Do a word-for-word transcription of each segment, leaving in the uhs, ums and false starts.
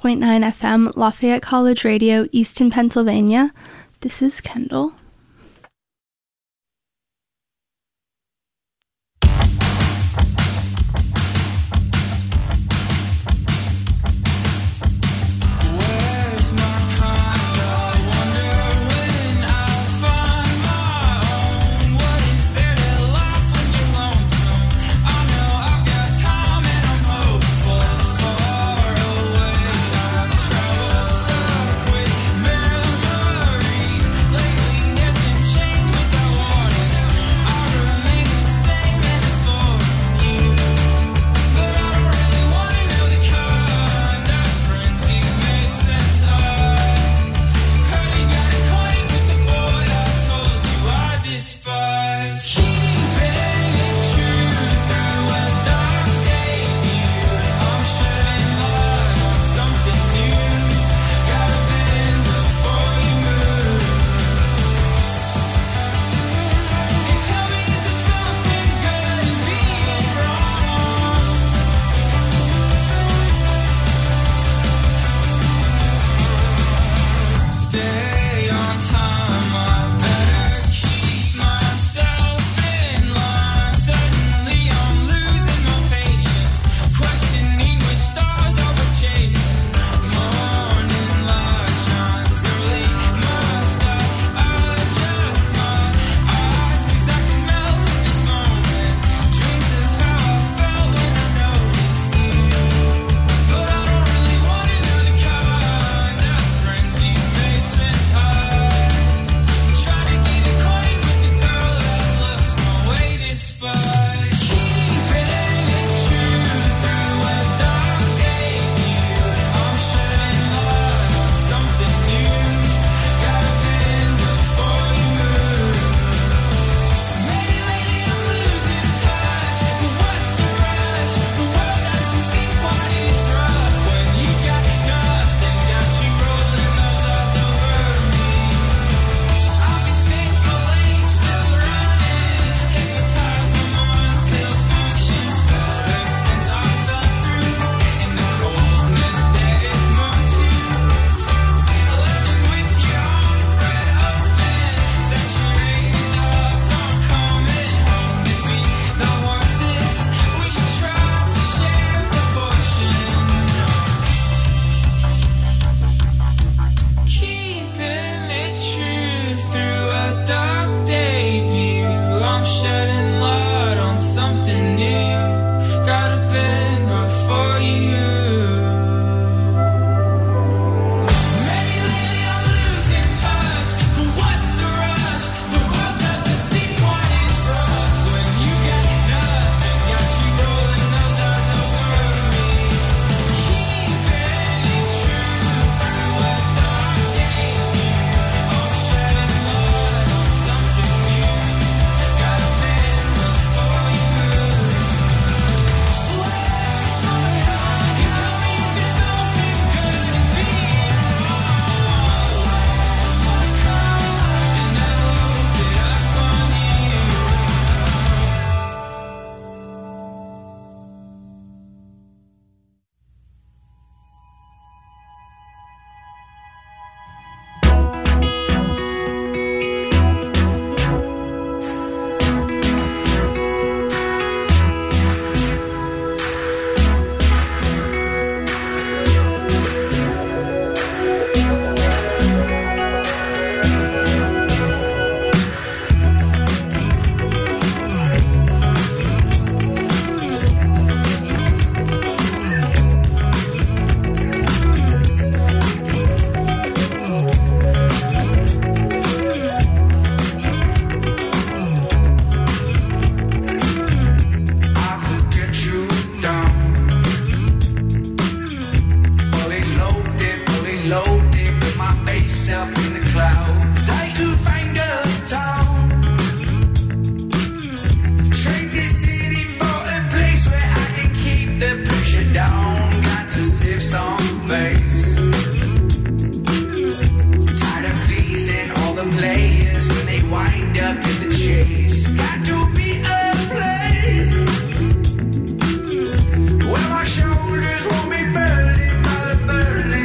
point nine F M, Lafayette College Radio, Easton, Pennsylvania. This is Kendall. Where my shoulders won't be burning by the burning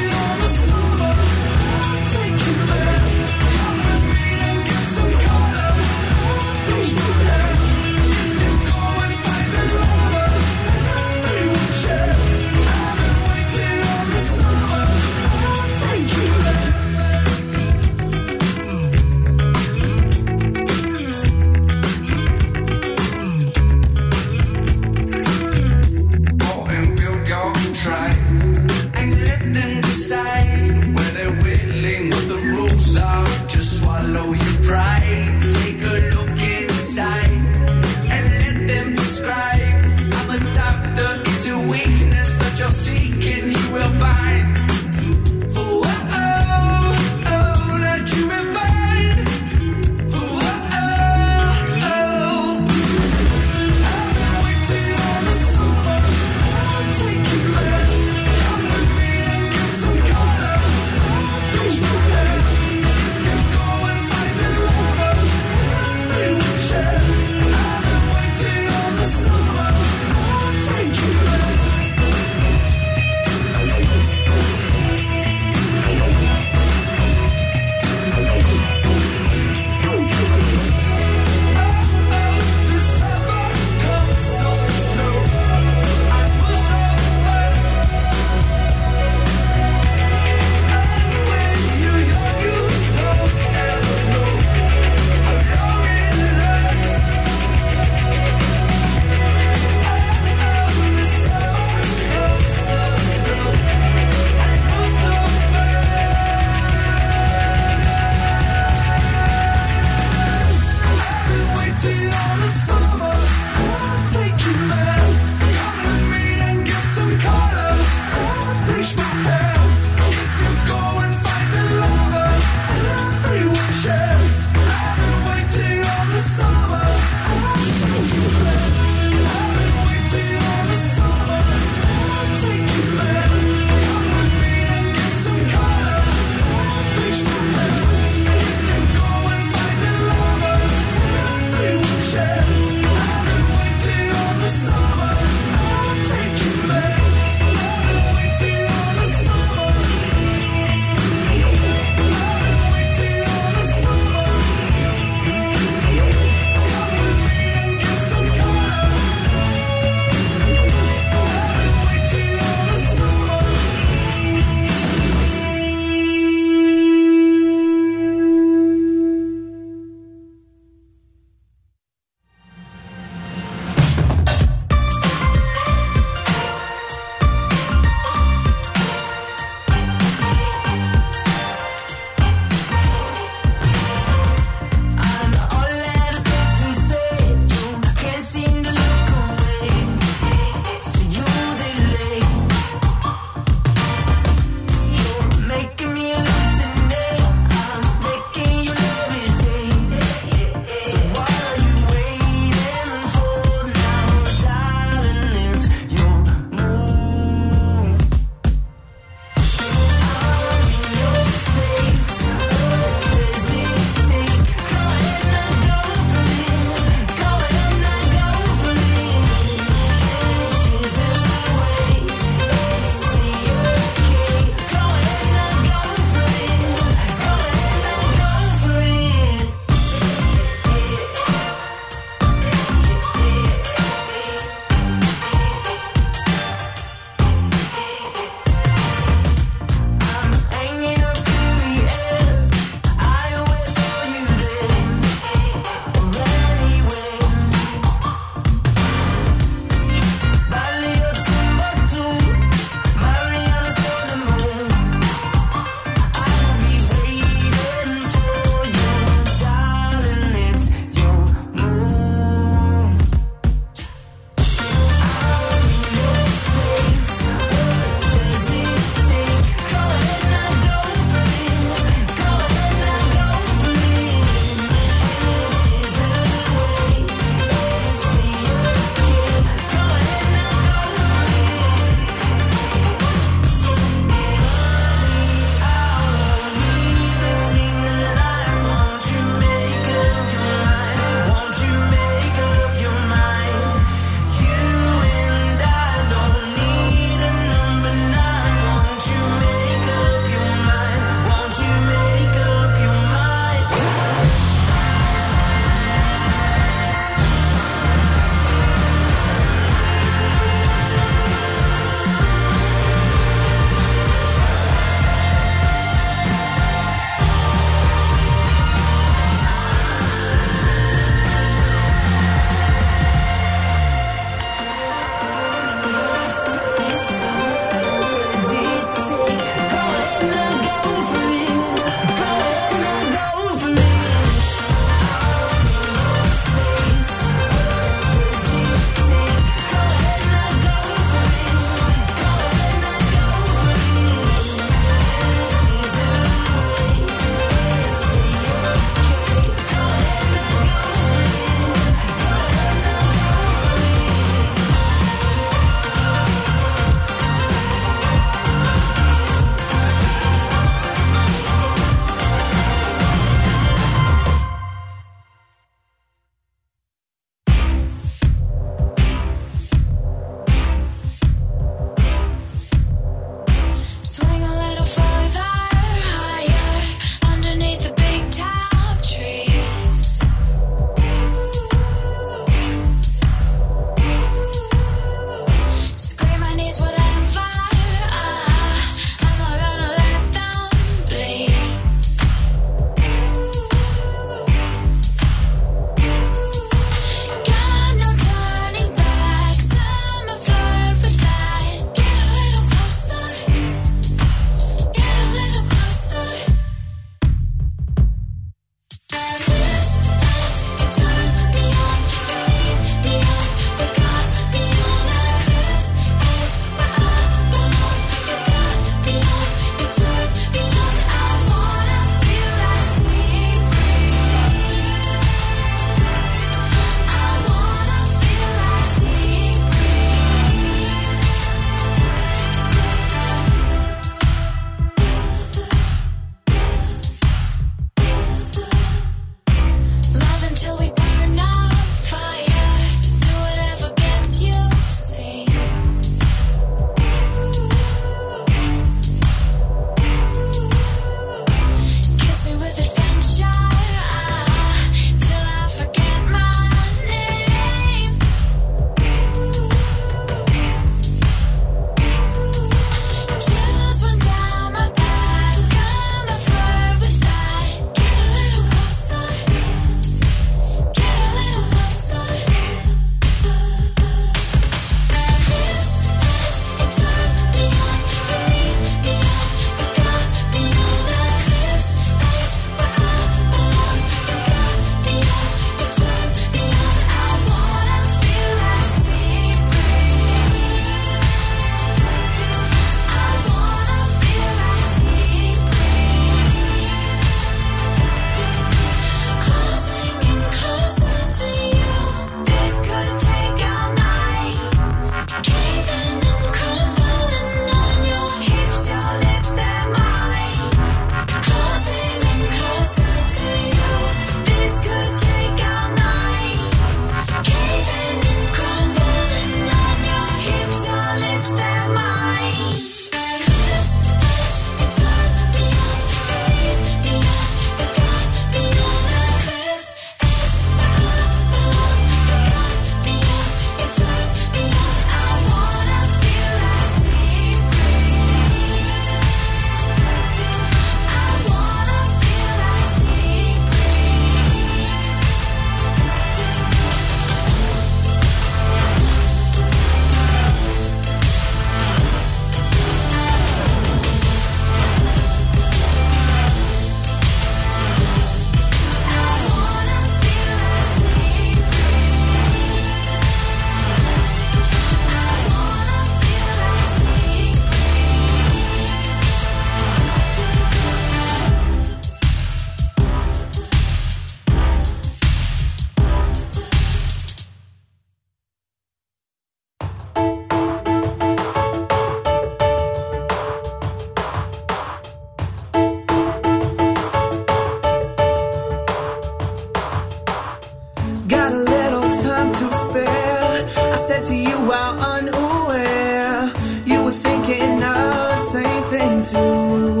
too.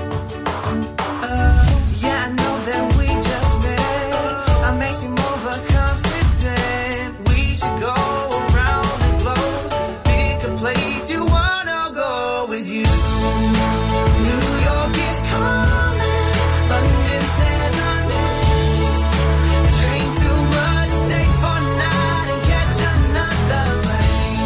Uh, yeah, I know that we just met. I may seem overconfident. We should go around the globe. Pick a place you wanna go with you. New York is calling. London says our names. Drink too much, stay for a night and catch another plane.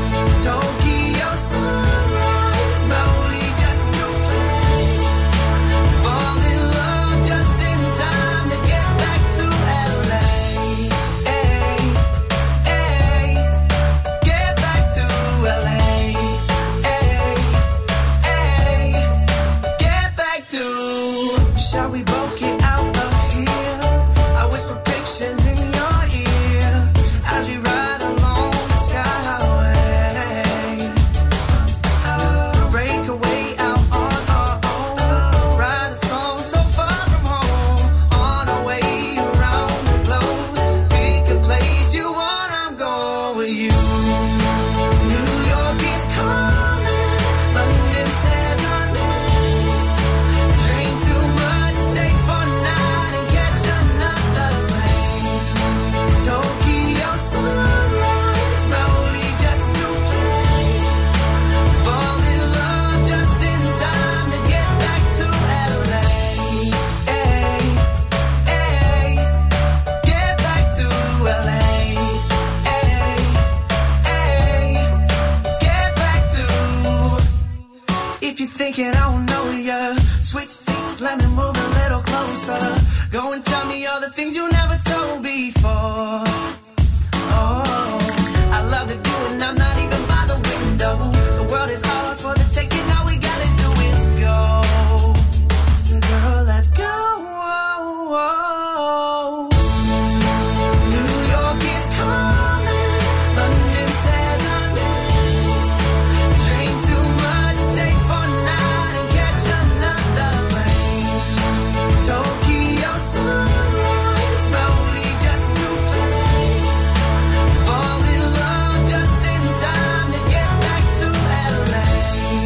Tokyo sunrise, Maui just to play. Fall in love just in time to get back to L A. Hey, hey, get back to L A. Hey, hey, get back to. Shall we both get out of here? I whisper pictures in your ear as we ride along the skyway. Break away out on our own. Write a song so far from home. On our way around the globe. Pick a place you want, I'm going with you. New York is calling. London says our names. Drink too much, stay for a night and catch another plane. Tokyo sunrise, Maui just to play. Fall in love just in time to get back to L A. Hey, hey, get back to L A. Hey, hey, get back to. If you're thinking I don't know ya, switch seats, let me move a little closer. Go and tell me all the things you never told before. Oh, I love the view and I'm not even by the window. The world is ours for the taking, all we gotta do is go. So girl, let's go. New York is calling. London says our names. Drink too much, stay for a night and catch another plane. Tokyo sunrise, Maui just to play. Fall in love just in time to get back to L A.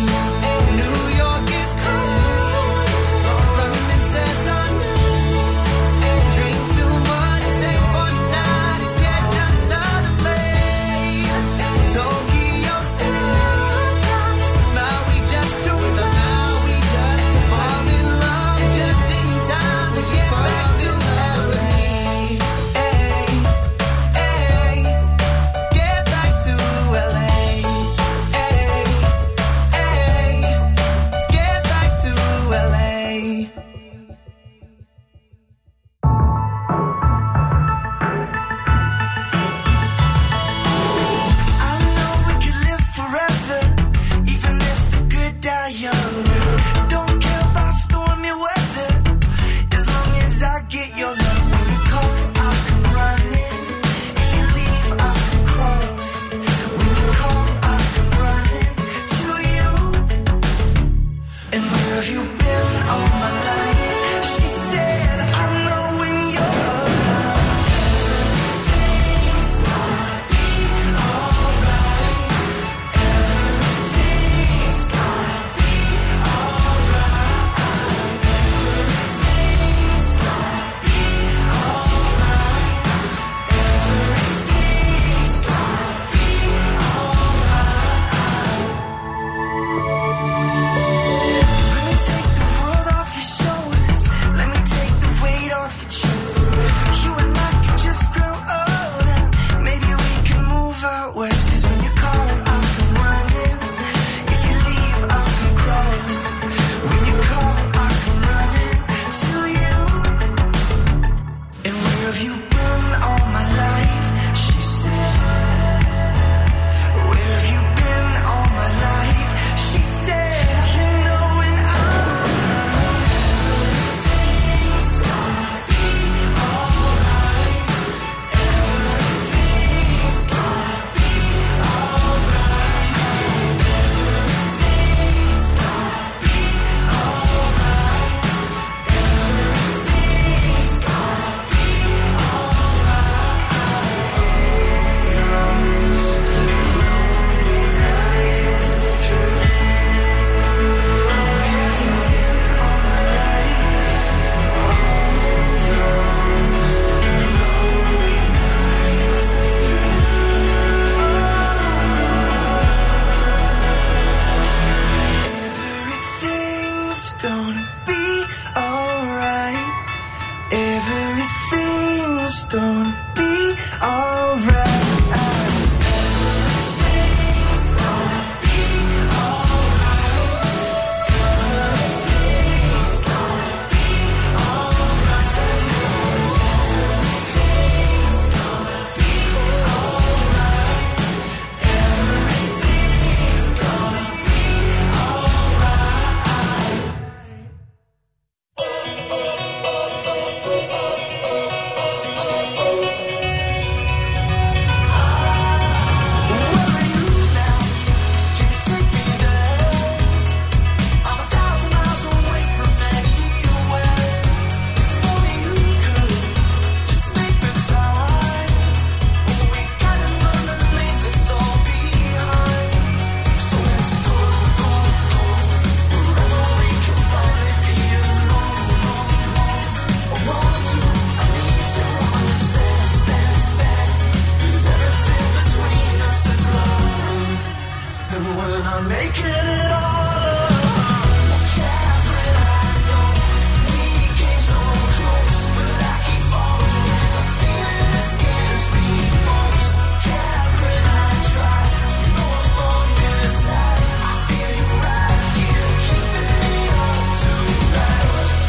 We're not making it all up. Catherine, I know we came so close, but I keep falling. The feeling that scares me most. Catherine, I try. You know I'm on your side. I feel you right here, keeping me up tonight.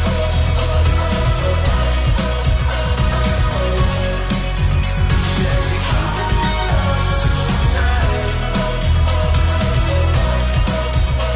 Yeah, you're keeping me up tonight.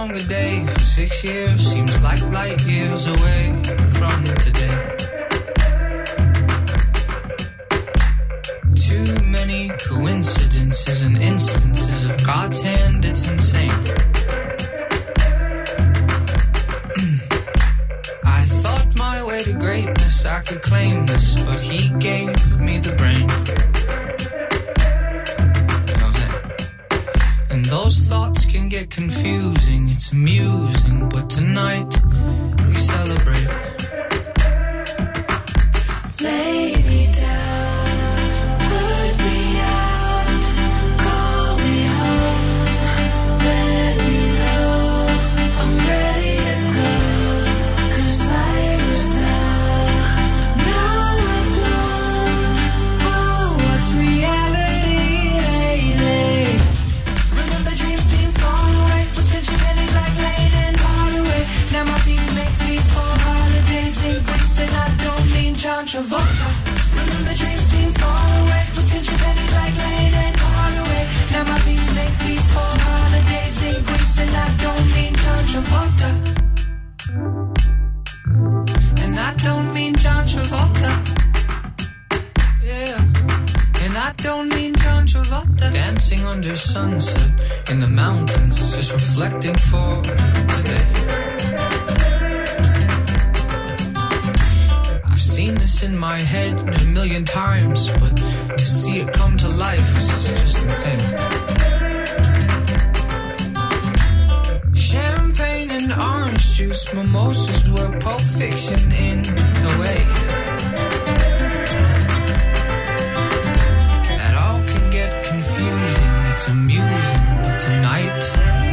longer day for six years seems like light years away from today. Too many coincidences and instances of God's hand, it's insane. I thought my way to greatness, I could claim this, but he gave me the brain. And those thoughts can get confusing, it's amusing, but tonight we celebrate. Lay me down, put me out, call me home, let me know I'm ready to go. 'Cause I was down, now I'm blown. Oh, what's reality lately? Remember dreams seem far away, was pinching pennies like Lane and Hardaway. Now my beats make fees for holidays in Greece, and I don't mean John Travolta. Remember dreams seem far away, was pinching pennies like Lane and Hardaway. Now my beats make fees for holidays in Greece, and I don't mean John Travolta. And I don't mean John Travolta. Yeah. And I don't mean John Travolta. Dancing under sunset in the mountains, just reflecting for today. I've seen this in my head a million times, but to see it come to life is just insane. Champagne and orange juice, mimosas were Pulp Fiction in a way. That all can get confusing, it's amusing, but tonight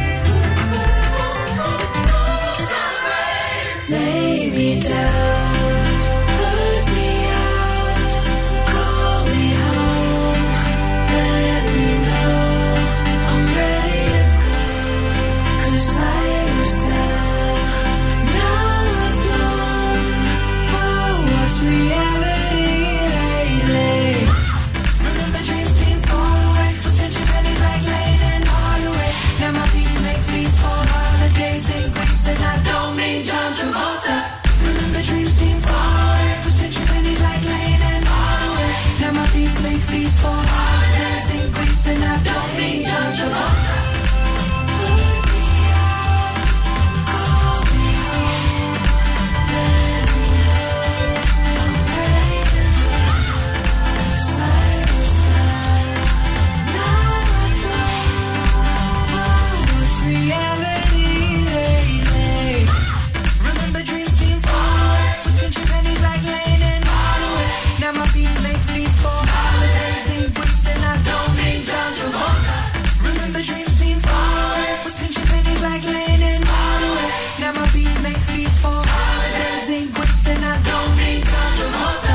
Lay me down, put me out, call me home, let me know I'm ready to go. 'Cause I was down, now I'm blown. Oh, what's reality lately? Remember dreams seem far away, was pinching pennies like Lane and Hardaway. Now my beats make fees for holidays in Greece, and I don't mean John Travolta. Remember dreams seem far away, was pinching pennies like Lane and Hardaway. Now my beats make fees for holidays in Greece, and I don't mean John Travolta. Put me out, call me home, let me know I'm ready to go. 'Cause I was down, now I'm blown. Oh, what's reality lately? Remember dreams seem far away, was pinching pennies like Lane and Hardaway. Now my beats make fees for holidays in Greece, and I don't mean John Travolta. Remember dreams seem far away, was pinching pennies like Lane and Hardaway. Now my beats make fees for holidays in Greece, and I don't mean John Travolta.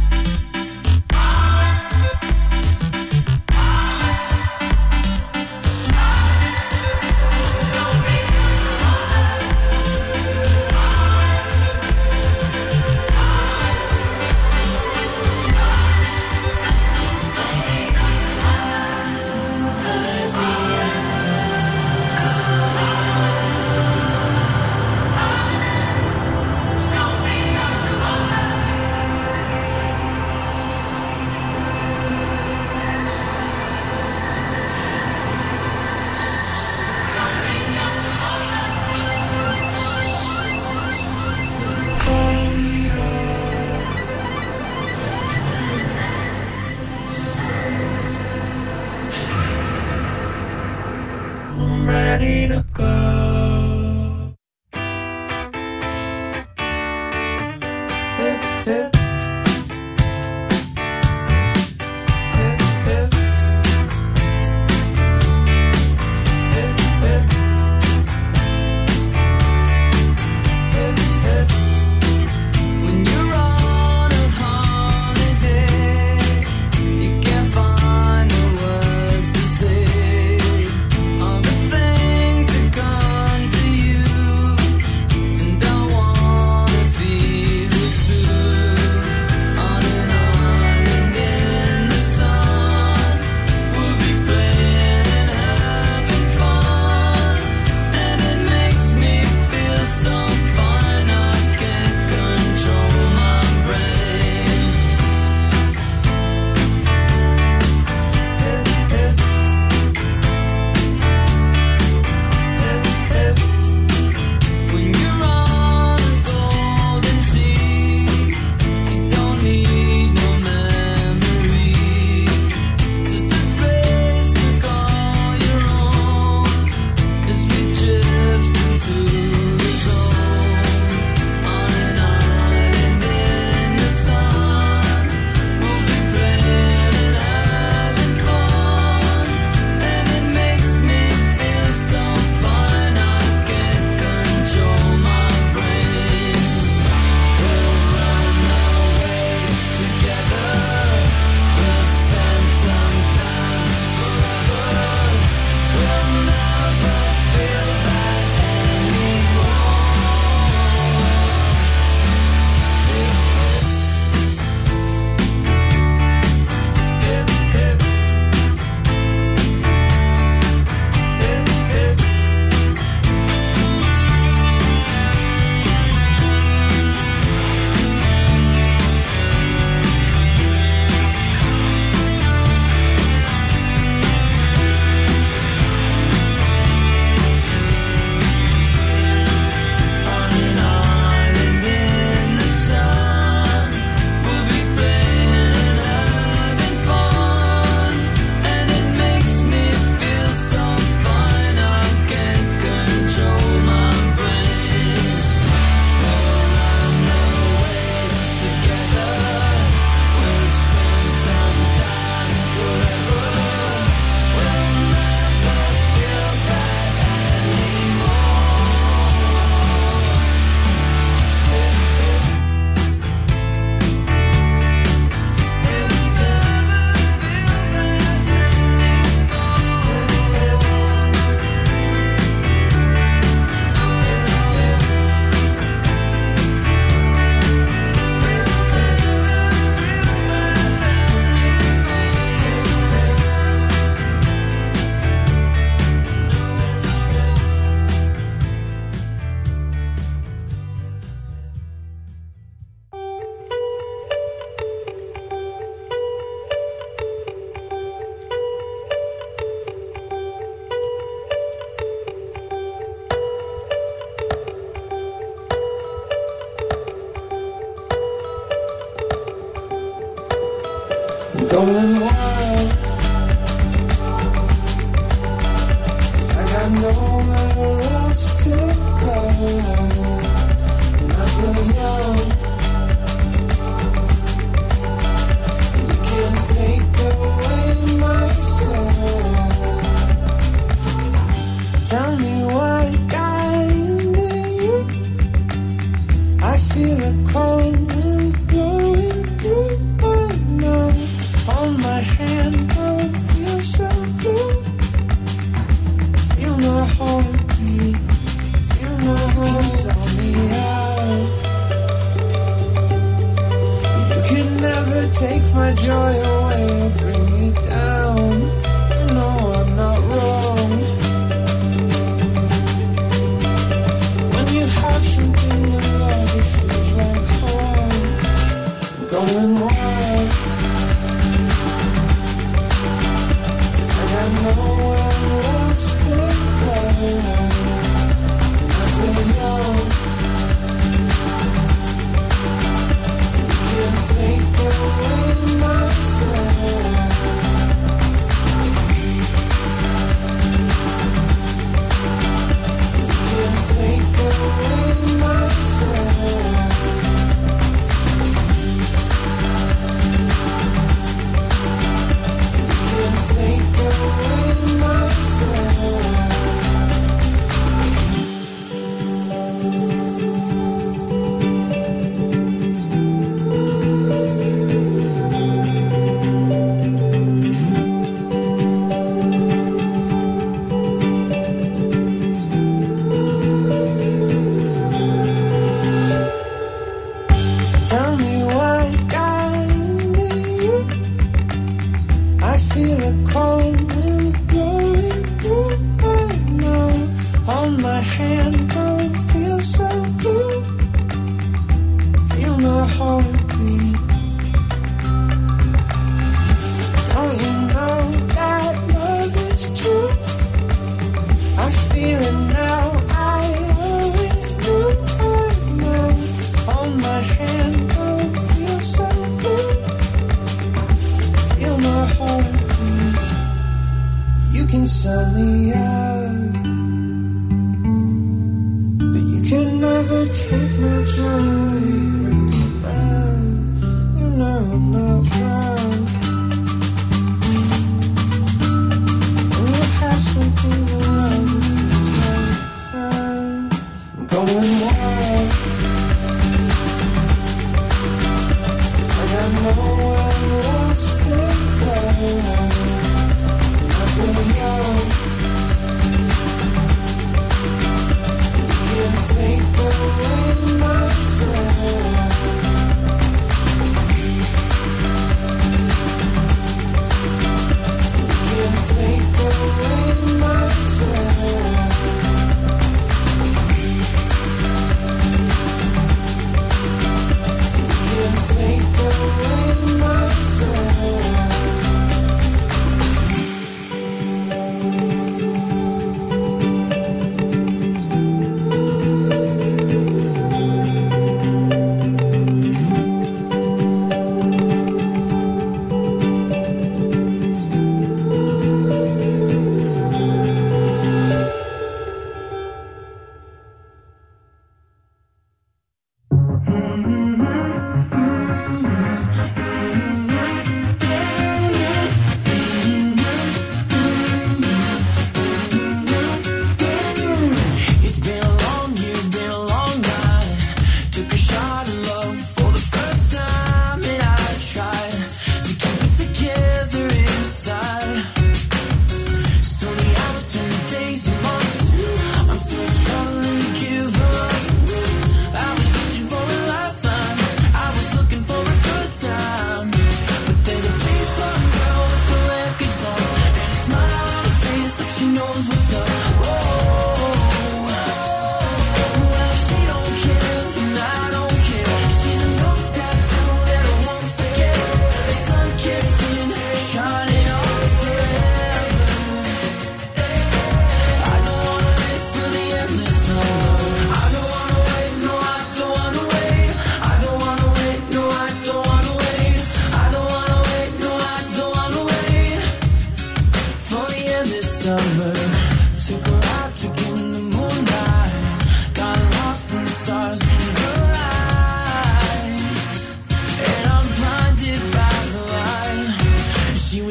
I'm ready to go. Hip, hip. Hip, hip. Hip, hip. Hip, hip. When you're on a holiday, you can't find the words to say all the things that come going wild. 'Cause I got nowhere else to go. And I feel young. You can't take away my soul. Tell me what got into you. I feel a cold wind blowing through. Oh no, on my hand, oh, it feels so good. Feel my heartbeat, feel my heart. Sell me out. You can never take my joy away or bring me down. No, I'm not wrong. When you have something to love, it feels like home. I'm going wild. 'Cause I got nowhere else to go. And I feel young. You can't take away my soul. Take away my soul. You can take away my soul. Tell me what got into you. I feel a cold wind blowing through. Oh no, on my hand, oh, it feels so good. Feel my heartbeat. Don't you know that love is true? I feel it now, I always do. Oh no, on my hand, oh, it feels so good. Feel my heartbeat. You can sell me out, but you can never take my joy away, bring me down. You know I'm not wrong. When you have something to love, it feels like home. I'm going wild. 'Cause I got nowhere else to go. And I feel young. You can't take away my soul. You can't take away my soul. You can't take away my soul.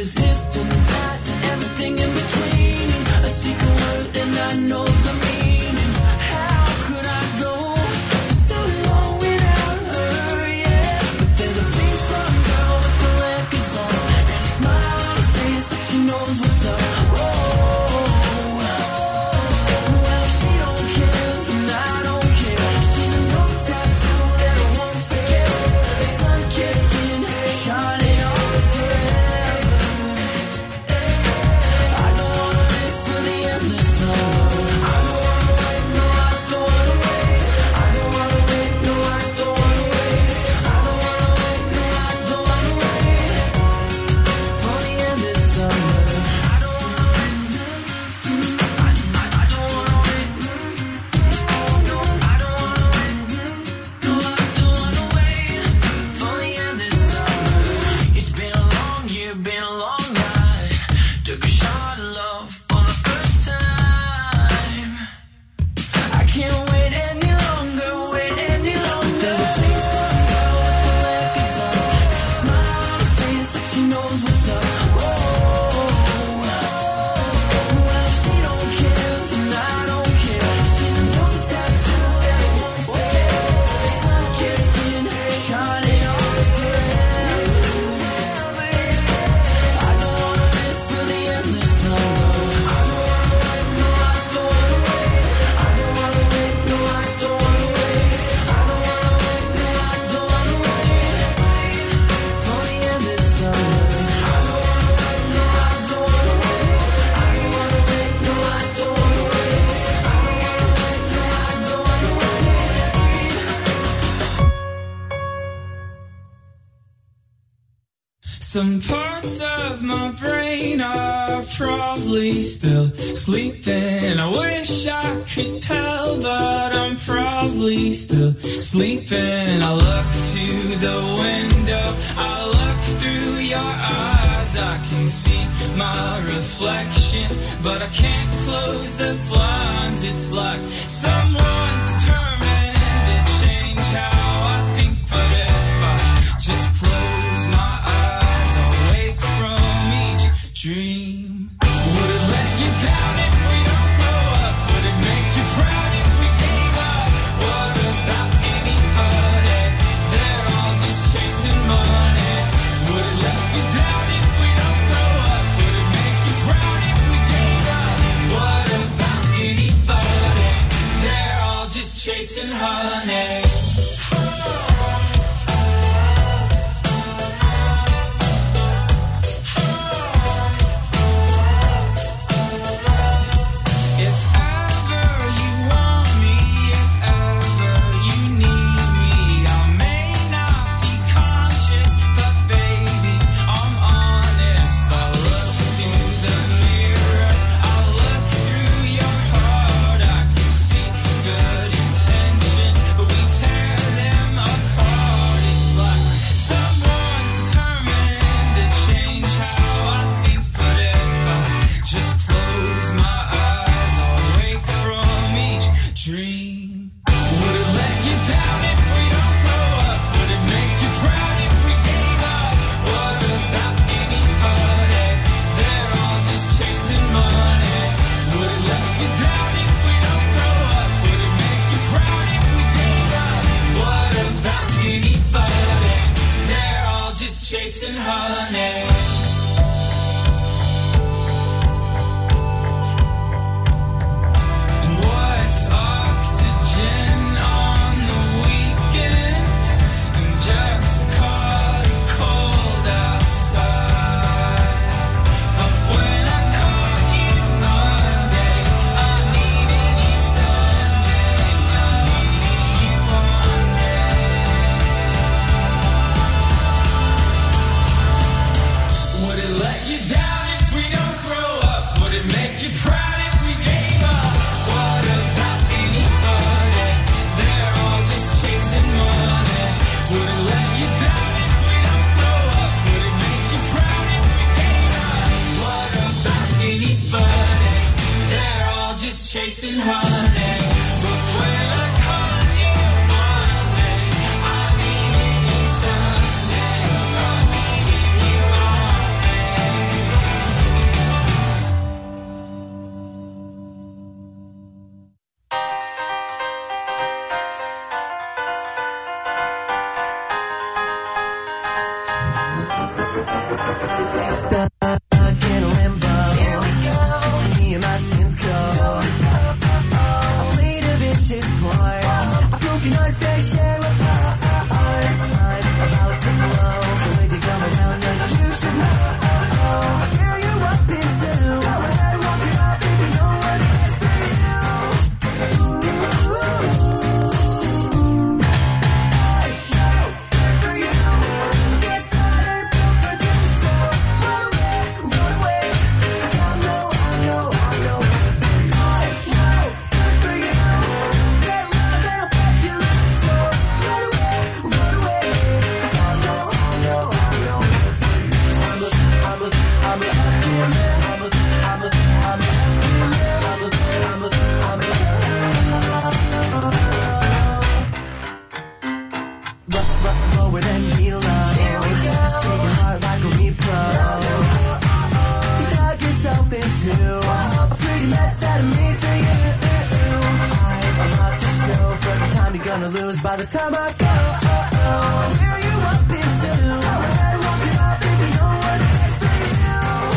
is this and that, everything in between. A secret word and I know the meaning. How could I go so long without her, yeah? But there's a big blonde girl with the records on, and a smile on her face like she knows what's up. Oh, well, she don't care, and I don't care. She's a no tattoo that I won't forget. Sun-kissed skin, shining on forever. I don't wanna wait for the endless summer. I don't wanna wait, no, I don't wanna wait. I don't wanna wait, no, I don't wanna wait. I don't wanna wait, no, I don't wanna wait for the endless summer. I don't wanna wait, I, I, I don't wanna wait, no, I don't wanna wait, no, I don't wanna wait for the endless summer. It's been a long year, been a long night. Took a shot of love for the first time. I can't wait any longer, wait any longer. There's a face blonde girl with the records on, and a smile on her face like she knows what's up. Oh, well, she don't care, and I don't care. She's a no tattoo that I won't forget. Sun-kissed skin, shining on forever. I don't wanna wait for the endless summer. I don't wanna wait, no, I don't wanna wait. I don't wanna wait, no, I don't wanna wait. I don't wanna wait, no, I don't wanna wait for the endless summer. I don't wanna wait, no, I don't wanna wait. I don't wanna wait, no, I don't wanna wait. I don't wanna wait, no, I don't wanna wait. Some parts of my brain are probably still sleeping. I wish I could tell, but I'm probably still sleeping. I look to the window, I look through your eyes. I can see my reflection, but I can't close the blinds. It's like someone's determined to change how I think, but if I just close my eyes, I'll wake from each dream. Would it let you down if we don't grow up? Would it make you proud if we gave up? What about anybody? They're all just chasing money. Would it let you down if we don't grow up? Would it make you proud if we gave up? What about anybody? They're all just chasing honey. If ever you want me, if ever you need me, I may not be conscious, but baby, I'm honest. I look to the mirror, I look through your heart. I can see good intentions, but we tear them apart. It's like someone's determined to change how I think, but if I just close my eyes, I'll wake from each dream. Would it let you down if we don't grow up? Would it make you proud if we gave up? What about anybody? They're all just chasing money. Would it let you down if we don't grow up? Would it make you proud if we gave up? What about anybody? They're all just chasing honey. And what's oxygen on the weekend? And just caught a cold outside. But when I caught you Monday, I needed you Sunday. I needed you Monday. Would it let you down if we don't grow up? Would it make you proud if we gave up? What about anybody? They're all just chasing money. Would it let you down if we don't grow up? Would it make you proud if we gave up? What about anybody? They're all just chasing honey. But when I caught you Monday, I needed you Sunday. I needed you Monday. gonna lose by the time I go. I'll tear you up in two. And walk it up if you know what's best for you.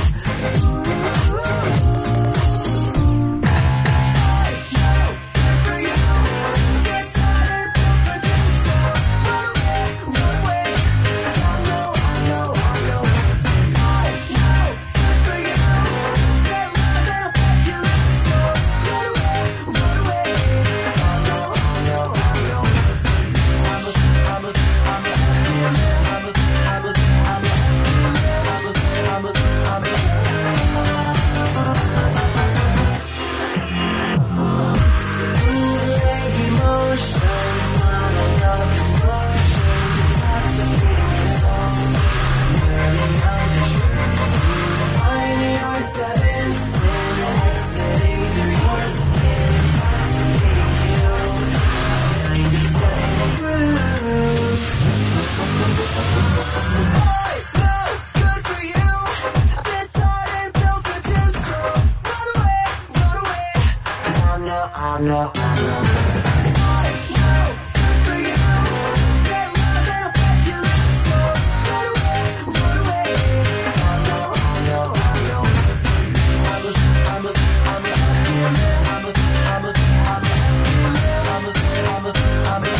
For you, get started, built for two, so run away, run away. 'Cause I know, I know, I know. I know, for you, get love that'll put you in, so run away, run away. 'Cause I know, I know, I know. I'm a, I'm a, I'm a, I'm a, I'm a, I'm a, I'm a, I'm a, I'm a, I'm a. Emotions, not enough explosions, intoxicating results, burning out the truth. Finding our seventh sin, exiting through your skin, intoxicating feels, ninety-seven proof. I know, good for you. This heart ain't built for two, so run away, run away. 'Cause I know, I know, I know. I know, good for you. Get love that'll put you in, so run away, run away. 'Cause I know, I know, I know. I'm a, I'm a, I'm a, I'm a, I'm a, I'm a, I'm a, I'm a, I'm a, I'm a.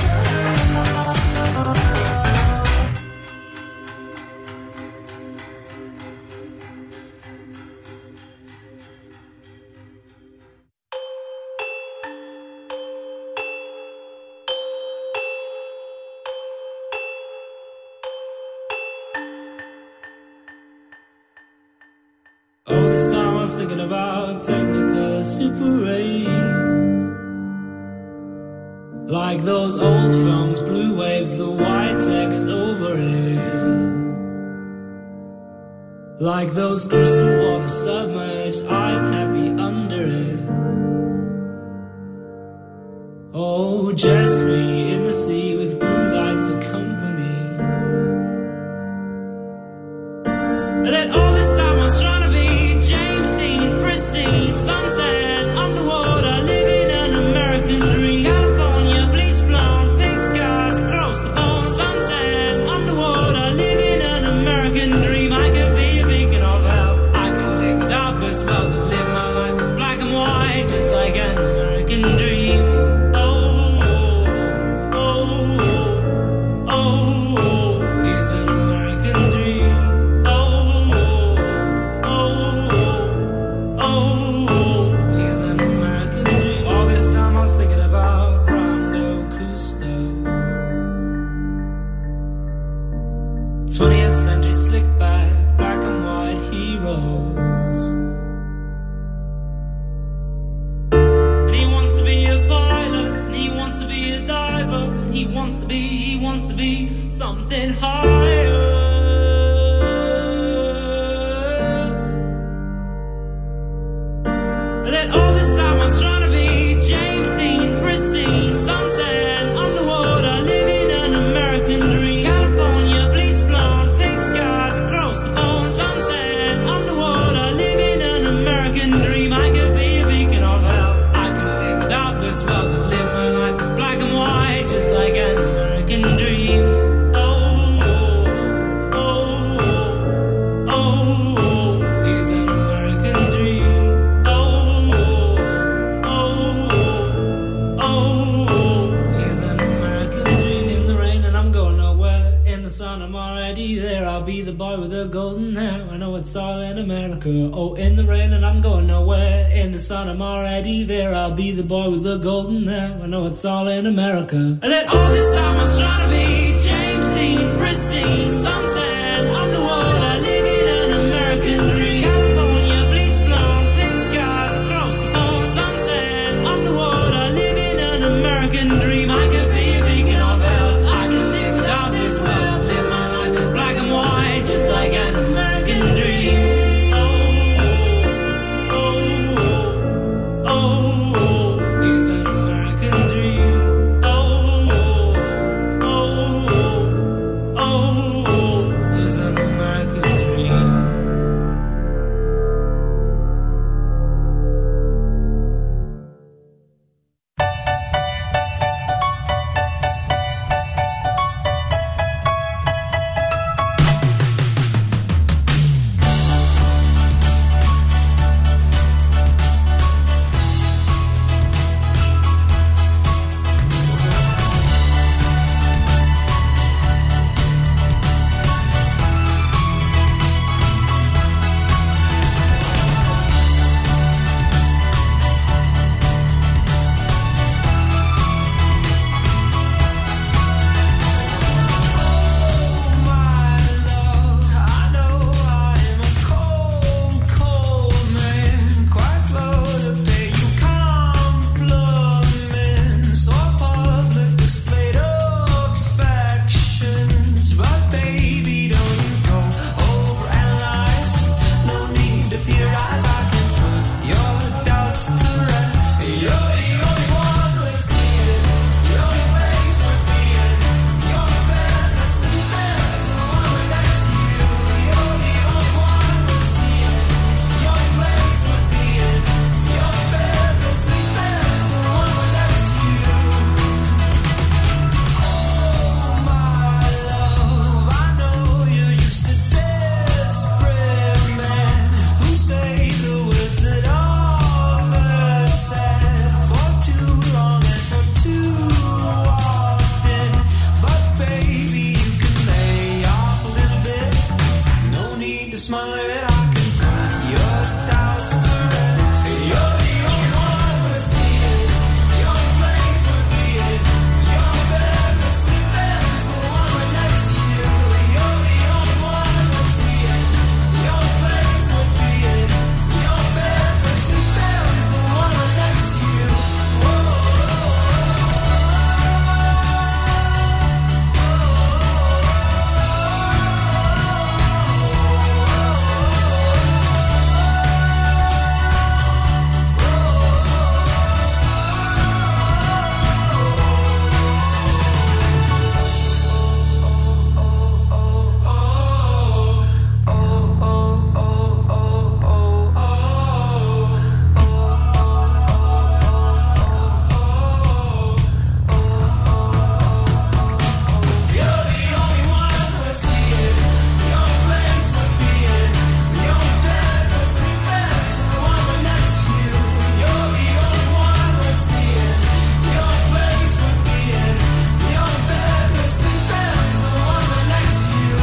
All this time I was thinking about Technicolor Super eight. Like those old films, blue waves, the white text over it. Like those crystal waters submerged, I'm happy under it. Oh, just me in the sea with blue light for company. And then all this time I was trying to be James Dean, pristine, sunset, underwater, living an American dream. California, bleach blonde, pink skies across the pole. Sunset, underwater, living an American dream. I could be a beacon of help. I could live without this world and live my life in black and white, just like an American dream. Oh, oh, oh, oh, oh, it's an American dream. twentieth century slick back, black and white heroes. And he wants to be a pilot, and he wants to be a diver, and he wants to be, he wants to be something higher. And then all this time I was trying to be James Dean, pristine, sunset, underwater, living an American dream. California, bleach blonde, pink skies across the pole. Sunset, underwater, living an American dream. I could be a beacon of help. I could live without this world and live my life in black and white, just like an American dream. Oh, oh, oh, oh, it's an American dream. Oh, oh, oh, it's an American dream. In the rain and I'm going nowhere. In the sun I'm already there. I'll be the boy with the golden hair. I know it's all in America. Oh, in the rain and I'm going nowhere. In the sun I'm already there. I'll be the boy with the golden hair. I know it's all in America. And then all this time I was trying to be James Dean, pristine, sunset, underwater, living an American dream. California, bleach blonde, pink skies across the pole. Sunset, underwater, living an American dream. I could be a beacon of help. I could live without this world, live my life in black and white, just like an American dream. Oh, oh, oh, it's an American dream. Oh, oh, oh. with your eyes I can put your doubts to rest. You're the only one worth seeing. The only place worth being. The only bed that's sleeping is the one next to you. You're the only one worth seeing. The only place worth being. The only bed that's sleeping is the one next to you. Oh my love, I know you're used to desperate men who say the words that others said for too long and for too often. But baby, you can lay off a little bit. No need to smother it. I can put your doubts to rest. You're the only one worth seeing. The only place worth being. The only bed that's sleeping is the one right next to you. You're the only one worth seeing. The only place worth being. The only bed that's sleeping is the one right next to you. You're the only one worth seeing. The only place worth being. The only bed that's sleeping is the one right next to you. You're the only one worth seeing. The only place worth being. The only bed that's sleeping is the one right next to you.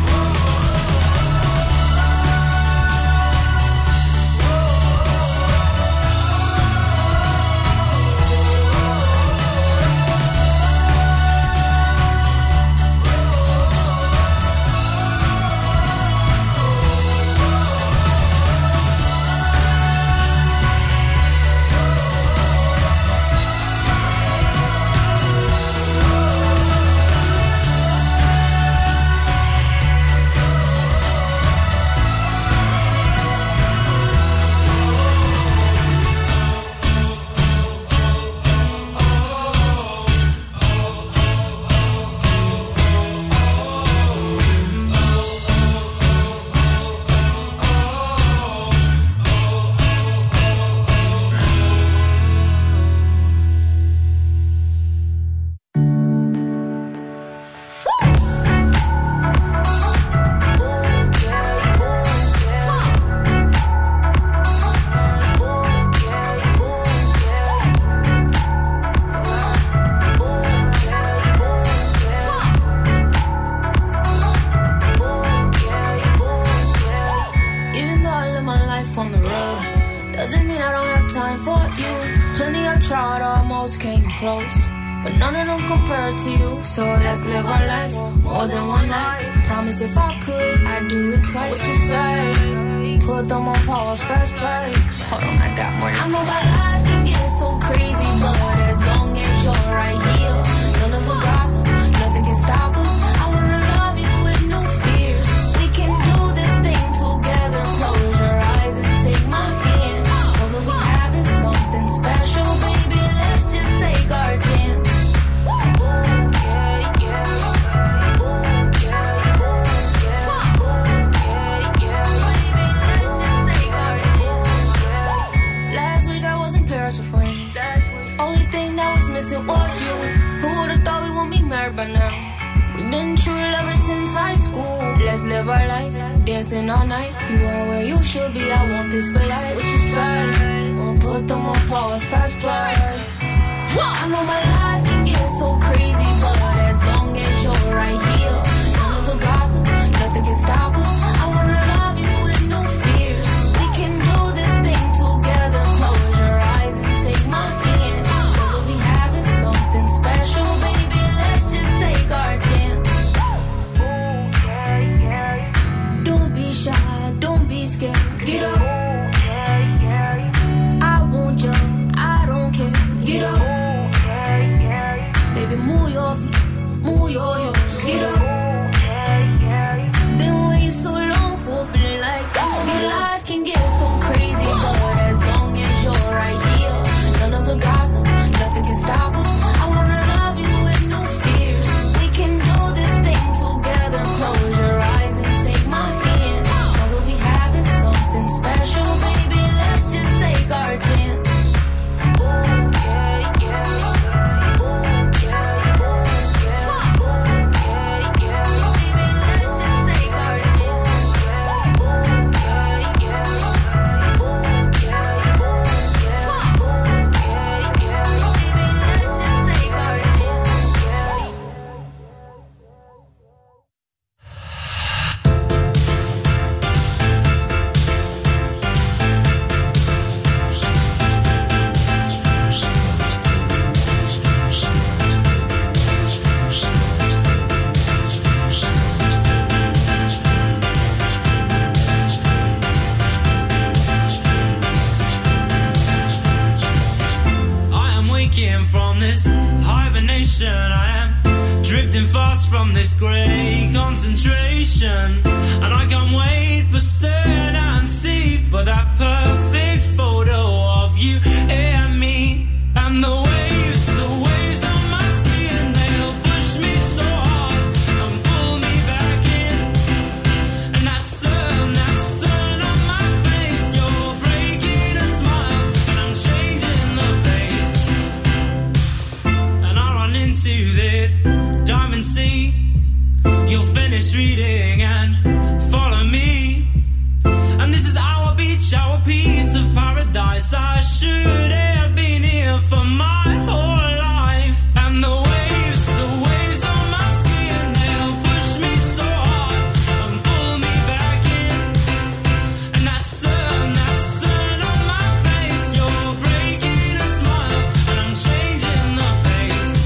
Even though I live my life on the road, doesn't mean I don't have time for you. Plenty I've tried, almost came close, but none of them compare to you. So let's live our life more than one night. Promise if I could, I'd do it twice. What you say? Put them on pause, press play. Hold on, I got more. I know my life can get so crazy, but as long as you're right here, none of the gossip, nothing can stop us. I wanna love you with no fears. We can do this thing together. Close your eyes and take my hand. 'Cause what we have is something special, baby. Let's just take our chance. Ooh, yeah, yeah. Ooh, yeah, ooh, yeah. Ooh, yeah, yeah. Baby, let's just take our chance. Last week I was in Paris with friends. Only thing that was missing was you. Who would've thought we would be married by now? We've been true lovers since high school. Let's live our life, dancing all night. You are where you should be, I want this for life. What you say? We'll put them on pause, press play. I know my life can get so crazy, but as long as you're right here, none of the gossip, nothing can stop us. I wanna love you with no fears. We can do this thing together. Close your eyes and take my hand. 'Cause what we have is something special, baby. Let's just take our chance. Don't be shy, don't be scared. Get up. I won't jump, I don't care. Get up. Baby, move your feet, move your hips. Get up. Been waiting so long for a feeling like this. Your life can get waking from this hibernation. I am drifting fast from this grey concentration, and I can't wait for certainty, for that perfect photo of you and me. And the waves, the waves on my skin, they'll push me so hard and pull me back in. And that sun, that sun on my face, you're breaking a smile, and I'm changing the pace. And I run into the diamond sea. You'll finish reading and follow me. And this is our beach, our piece of paradise. I should have been here for my whole life. And the waves, the waves on my skin, they'll push me so hard and pull me back in. And that sun, that sun on my face, you're breaking a smile, and I'm changing the pace.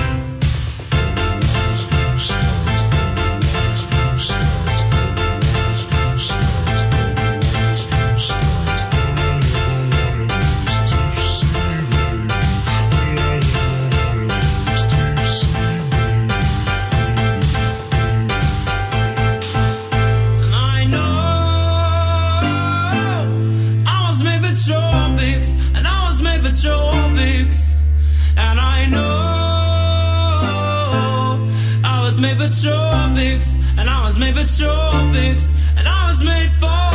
And I know I was made for tropics, and I was made for tropics. And I know I was made for tropics, and I was made for tropics, and I was made for